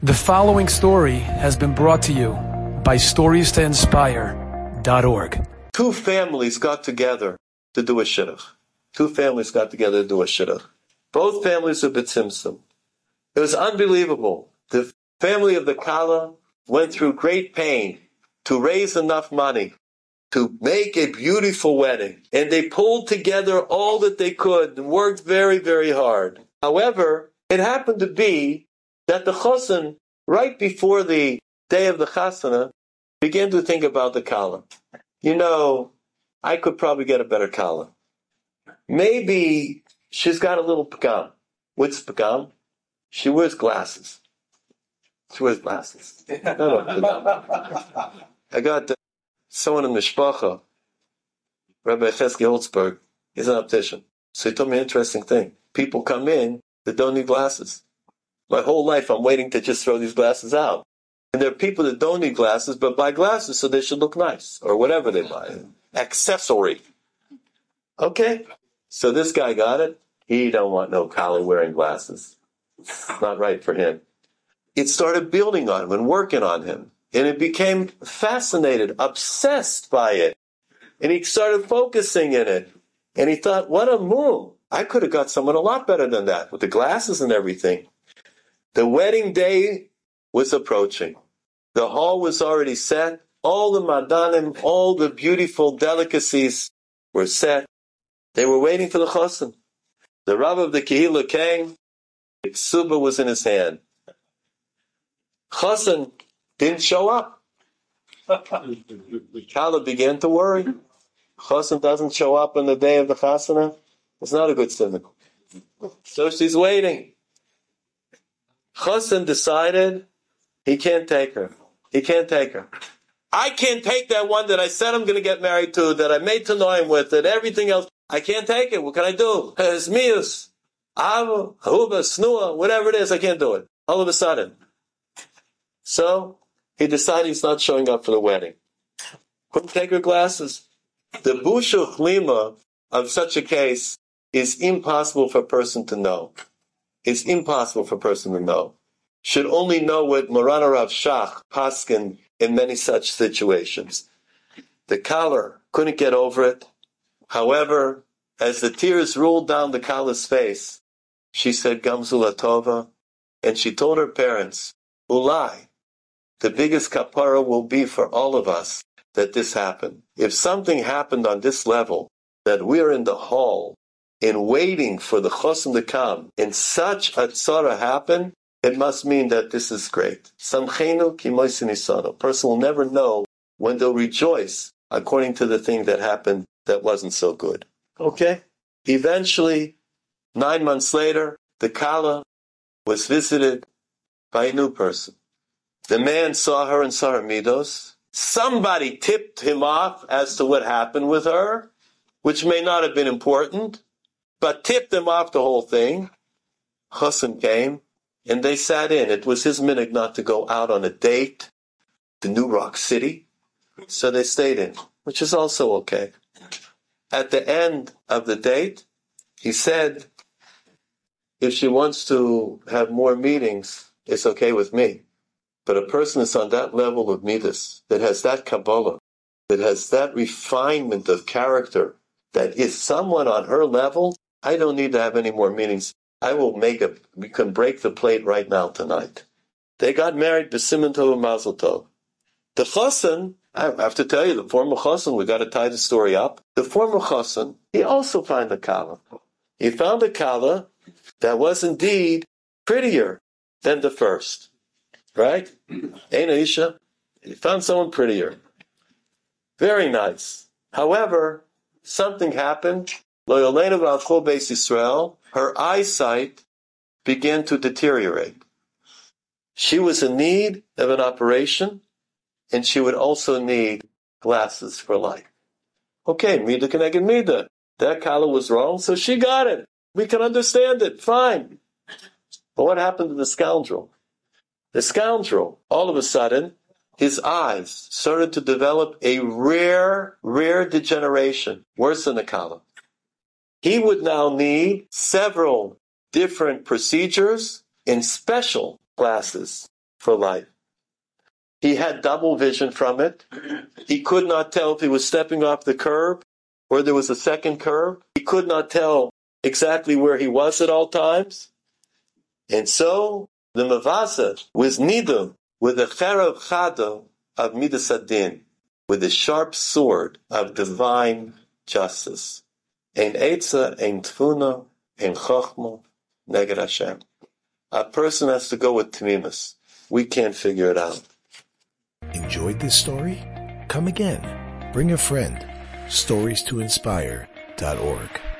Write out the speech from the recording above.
The following story has been brought to you by StoriesToInspire.org. Two families got together to do a shidduch. Both families of B'tzimtzum. It was unbelievable. The family of the Kala went through great pain to raise enough money to make a beautiful wedding. And they pulled together all that they could and worked very, very hard. However, it happened to be that the chosen, right before the day of the chasana, began to think about the Kala. You know, I could probably get a better Kala. Maybe she's got a little pagam. What's pagam? She wears glasses. No. I got someone in Mishpacha, Rabbi Chesky Holtzberg. He's an optician. So he told me an interesting thing. People come in that don't need glasses. My whole life I'm waiting to just throw these glasses out. And there are people that don't need glasses but buy glasses so they should look nice, or whatever they buy. Accessory. Okay? So this guy got it. He don't want no Kali wearing glasses. It's not right for him. It started building on him and working on him. And it became fascinated, obsessed by it. And he started focusing in it. And he thought, what a move. I could have got someone a lot better than that with the glasses and everything. The wedding day was approaching. The hall was already set. All the madanim, all the beautiful delicacies were set. They were waiting for the chosen. The Rav of the Kehillah came. The ksuba was in his hand. Chosen didn't show up. Kala began to worry. Chosen doesn't show up on the day of the chasana. It's not a good sign. So she's waiting. Chosen decided he can't take her. I can't take that one that I said I'm going to get married to, that I made Tanoim with, and everything else. I can't take it. What can I do? Zmius, Ava, Hahuba, Snua, whatever it is, I can't do it. All of a sudden. So he decided he's not showing up for the wedding. Couldn't take her glasses. The bushuch lima of such a case is impossible for a person to know. It's impossible for a person to know. Should only know what Moran Rav Shach paskin in many such situations. The Kala couldn't get over it. However, as the tears rolled down the Kala's face, she said Gamzula Tova, and she told her parents, Ulai, the biggest kapara will be for all of us that this happened. If something happened on this level, that we're in the hall and waiting for the chosen to come, and such a tzara happen, it must mean that this is great. Samchenu ki moisin isano. A person will never know when they'll rejoice according to the thing that happened that wasn't so good. Okay? Eventually, 9 months later, the Kala was visited by a new person. The man saw her and saw her midos. Somebody tipped him off as to what happened with her, which may not have been important, but tipped him off the whole thing. Chosen came, and they sat in. It was his minhag not to go out on a date to New Rock City, so they stayed in, which is also okay. At the end of the date, he said, if she wants to have more meetings, it's okay with me. But a person that's on that level of midas, that has that Kabbalah, that has that refinement of character, that is someone on her level, I don't need to have any more meetings. We can break the plate right now tonight. They got married, B'Siman Tov and Mazel Tov. The Chosen, I have to tell you, the former Chosen, we got to tie the story up. The former Chosen, he also found a Kala. He found a Kala that was indeed prettier than the first. Right? Eina Isha. He found someone prettier. Very nice. However, something happened. Lo Yolena V'Alchol Beis Yisrael. Her eyesight began to deteriorate. She was in need of an operation, and she would also need glasses for life. Okay, Mida Keneged Mida. That Kala was wrong, so she got it. We can understand it. Fine. But what happened to the scoundrel? The scoundrel, all of a sudden, his eyes started to develop a rare degeneration, worse than the Kala. He would now need several different procedures and special glasses for life. He had double vision from it. He could not tell if he was stepping off the curb or there was a second curb. He could not tell exactly where he was at all times. And so the Mavasa was nidum with a cherev chado of midas hadin, with a sharp sword of divine justice. Ein etza, ein tfuna, ein chochma, neged Hashem. A person has to go with tmimus. We can't figure it out. Enjoyed this story? Come again. Bring a friend. StoriesToInspire.org